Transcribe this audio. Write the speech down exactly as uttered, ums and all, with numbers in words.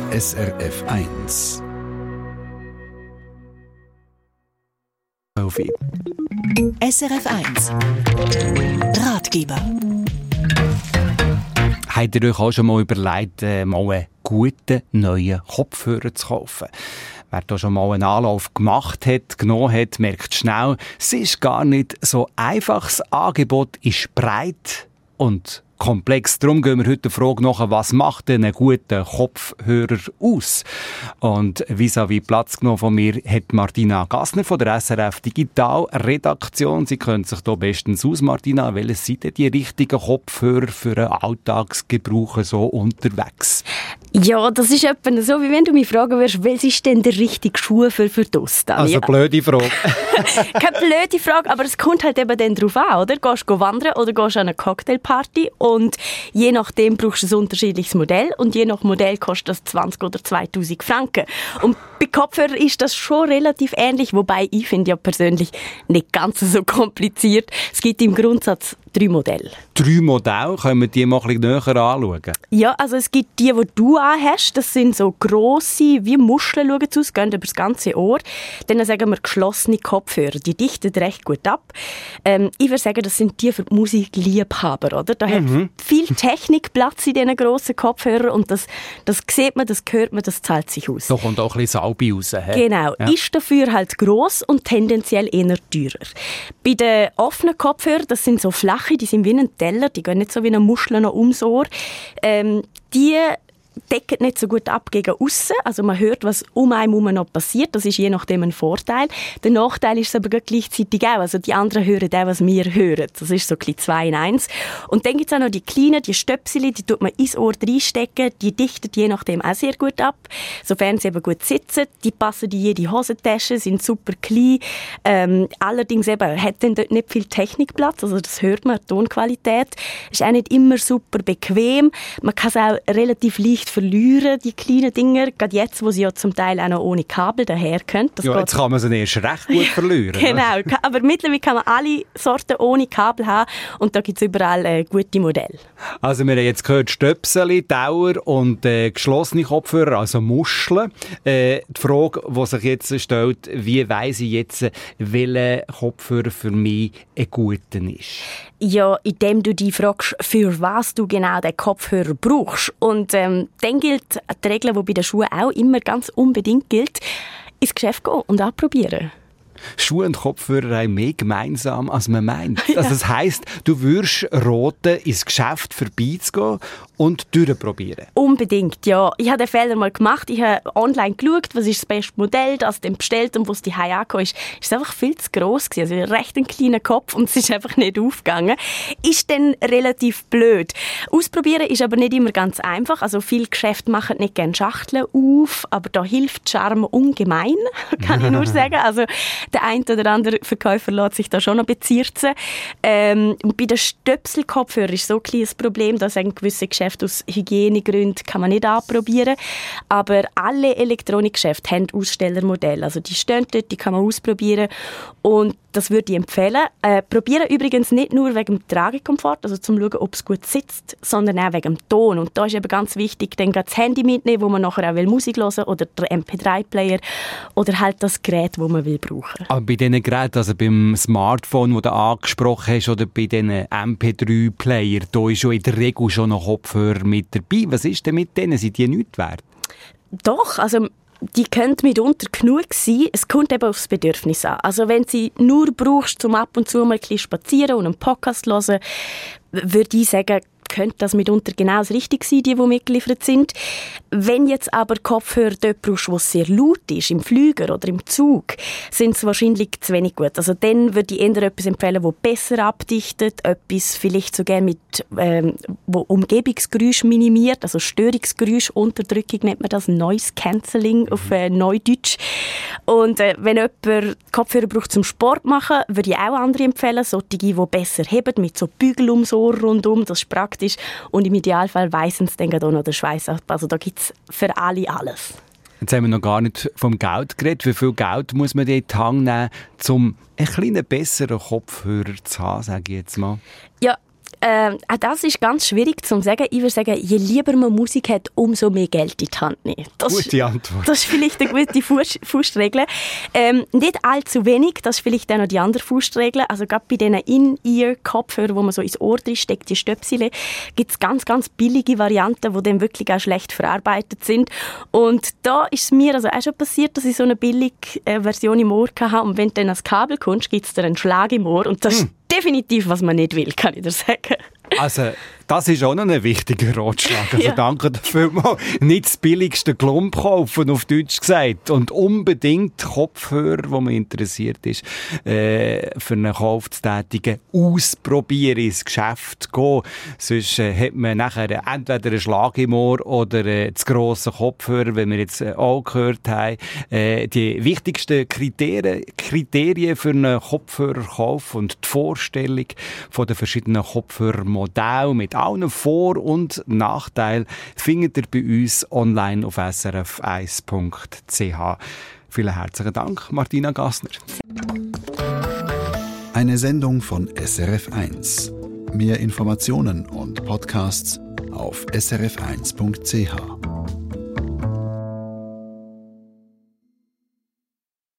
S R F eins. S R F eins Ratgeber. Habt ihr euch auch schon mal überlegt, mal einen guten neuen Kopfhörer zu kaufen? Wer da schon mal einen Anlauf gemacht hat, genommen hat, merkt schnell, es ist gar nicht so einfach. Das Angebot ist breit und komplex. Darum gehen wir heute der Frage nach, was macht denn einen guten Kopfhörer aus? Und vis-à-vis Platz genommen von mir hat Martina Gassner von der S R F Digital Redaktion. Sie können sich hier bestens aus, Martina. Welche sind denn die richtigen Kopfhörer für einen Alltagsgebrauch so unterwegs? Ja, das ist etwa so, wie wenn du mich fragen würdest, was ist denn der richtige Schuh für, für das? Also blöde Frage. Keine blöde Frage, aber es kommt halt eben dann drauf an, oder? Gehst du wandern oder gehst du an eine Cocktailparty und je nachdem brauchst du ein unterschiedliches Modell und je nach Modell kostet das zwanzig oder zweitausend Franken. Und bei Kopfhörern ist das schon relativ ähnlich, wobei ich finde ja persönlich nicht ganz so kompliziert. Es gibt im Grundsatz drei Modelle. Drei Modelle? Können wir die mal ein bisschen näher anschauen? Ja, also es gibt die, die du anhast. Das sind so grosse, wie Muscheln schauen sie aus, gehen über das ganze Ohr. Dann sagen wir geschlossene Kopfhörer. Die dichten recht gut ab. Ähm, ich würde sagen, das sind die für die Musikliebhaber, oder? Da mhm. hat viel Technik Platz in diesen grossen Kopfhörern und das, das sieht man, das hört man, das zahlt sich aus. Da kommt auch ein bisschen Salbe raus. He? Genau. Ja. Ist dafür halt gross und tendenziell eher teurer. Bei den offenen Kopfhörern, das sind so flache, die sind wie ein Teller, die gehen nicht so wie eine Muschel noch ums Ohr. Ähm, die decken nicht so gut ab gegen aussen. Also man hört, was um einen herum noch passiert. Das ist je nachdem ein Vorteil. Der Nachteil ist es aber gleichzeitig auch. Also die anderen hören auch, was wir hören. Das ist so ein bisschen zwei in eins. Und dann gibt es auch noch die kleinen, die Stöpsel, die tut man ins Ohr reinstecken. Die dichten je nachdem auch sehr gut ab. Sofern sie eben gut sitzen. Die passen in jede Hosentasche, sind super klein. Ähm, allerdings eben, hat dann dort nicht viel Technikplatz. Also das hört man, die Tonqualität. Ist auch nicht immer super bequem. Man kann es auch relativ leicht verlieren, die kleinen Dinger. Gerade jetzt, wo sie ja zum Teil auch noch ohne Kabel daherkommen. Ja, jetzt kann man sie erst recht gut verlieren. Genau, aber mittlerweile kann man alle Sorten ohne Kabel haben und da gibt es überall äh, gute Modelle. Also wir haben jetzt gehört, Stöpsel, Dauer und äh, geschlossene Kopfhörer, also Muscheln. Äh, die Frage, die sich jetzt stellt, wie weiss ich jetzt, welcher Kopfhörer für mich ein guter ist? Ja, indem du dich fragst, für was du genau den Kopfhörer brauchst. Und ähm, dann gilt die Regel, die bei den Schuhen auch immer ganz unbedingt gilt, ins Geschäft gehen und anprobieren. Schuhe und Kopfhörer haben mehr gemeinsam, als man meint. Ja. Also das heisst, du würdest raten, ins Geschäft vorbeizugehen und durchprobieren. Unbedingt, ja. Ich habe den Fehler mal gemacht. Ich habe online geschaut, was ist das beste Modell, das dann bestellt und wo es die Hause angekommen ist. Es war einfach viel zu gross gewesen. Also recht ein kleiner Kopf und es ist einfach nicht aufgegangen. Ist dann relativ blöd. Ausprobieren ist aber nicht immer ganz einfach. Also viele Geschäfte machen nicht gerne Schachteln auf, aber da hilft Charme ungemein, kann ich nur sagen. Also der eine oder andere Verkäufer lässt sich da schon noch bezirzen. Ähm, bei den Stöpselkopfhörern ist so ein kleines Problem, dass ein gewisse Geschäfte aus Hygienegründen kann man nicht anprobieren. Aber alle Elektronikgeschäfte haben Ausstellermodelle. Also die stehen dort, die kann man ausprobieren. Und das würde ich empfehlen. Äh, probieren übrigens nicht nur wegen dem Tragekomfort, also zum schauen, ob es gut sitzt, sondern auch wegen dem Ton. Und da ist eben ganz wichtig, dann das Handy mitnehmen, wo man nachher auch Musik hören will, oder der M P drei Player oder halt das Gerät, das man will brauchen. Aber bei diesen Geräten, also beim Smartphone, das du angesprochen hast, oder bei diesen M P drei Player, da ist schon in der Regel schon noch Kopfhörer mit dabei. Was ist denn mit denen? Sind die nichts wert? Doch, also die können mitunter genug sein. Es kommt eben aufs Bedürfnis an. Also wenn du sie nur brauchst, um ab und zu mal ein bisschen spazieren und einen Podcast zu hören, würde ich sagen, könnte das mitunter genau das Richtige sein, die, die mitgeliefert sind. Wenn jetzt aber Kopfhörer dort brauchst, wo es sehr laut ist, im Flüger oder im Zug, sind es wahrscheinlich zu wenig gut. Also dann würde ich eher etwas empfehlen, das besser abdichtet, etwas vielleicht sogar mit, ähm, wo Umgebungsgeräusche minimiert, also Störungsgeräusche, Unterdrückung nennt man das, Noise Cancelling auf äh, Neudeutsch. Und äh, wenn jemand Kopfhörer braucht zum Sport machen, würde ich auch andere empfehlen, solche, die besser heben, mit so Bügel ums Ohr rundum, das ist praktisch. Und im Idealfall weissen sie dann auch noch den Schweiß ab. Also da gibt es für alle alles. Jetzt haben wir noch gar nicht vom Geld geredet. Wie viel Geld muss man in die Hand nehmen, um einen kleinen besseren Kopfhörer zu haben, sage ich jetzt mal? Ja, äh, auch das ist ganz schwierig zu sagen. Ich würde sagen, je lieber man Musik hat, umso mehr Geld in die Hand nehmen. Das Gute ist, Antwort. Das ist vielleicht eine gute Fuß, Faustregel. Ähm, nicht allzu wenig, das ist vielleicht auch noch die andere Faustregel. Also gerade bei diesen In-Ear-Kopfhörern, wo man so ins Ohr steckt, die Stöpsel, gibt es ganz, ganz billige Varianten, die dann wirklich auch schlecht verarbeitet sind. Und da ist es mir also auch schon passiert, dass ich so eine billige äh, Version im Ohr hatte. Und wenn du dann ans Kabel kommst, gibt es dir einen Schlag im Ohr. Und das hm. ist definitiv, was man nicht will, kann ich dir sagen. Also, das ist auch noch ein wichtiger Ratschlag. Also Ja. danke dafür mal. Nicht das billigste Klump kaufen, auf Deutsch gesagt. Und unbedingt Kopfhörer, wo man interessiert ist, äh, für einen Kauf zu tätigen, ausprobieren, ins Geschäft gehen. Sonst äh, hat man nachher entweder einen Schlag im Ohr oder äh, zu grossen Kopfhörer, wie wir jetzt äh, auch gehört haben. Äh, die wichtigsten Kriterien, Kriterien für einen Kopfhörerkauf und die Vorstellung von den verschiedenen Kopfhörermodellen mit allen Vor- und Nachteilen findet ihr bei uns online auf s r f eins punkt c h. Vielen herzlichen Dank, Martina Gassner. Eine Sendung von S R F eins. Mehr Informationen und Podcasts auf s r f eins punkt c h.